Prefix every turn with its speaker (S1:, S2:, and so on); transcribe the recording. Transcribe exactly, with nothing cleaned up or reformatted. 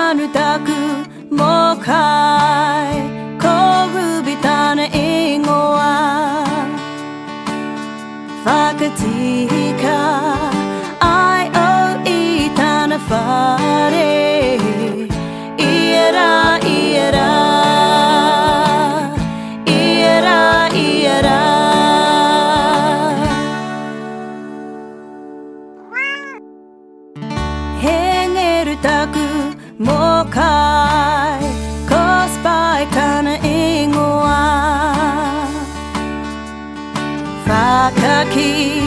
S1: nu taku mokai korubitana ingoa Whakatika ai o I tana whare Iera, iera Iera, iera Hengeru taku mokai Kospai kana ingoa Whakaki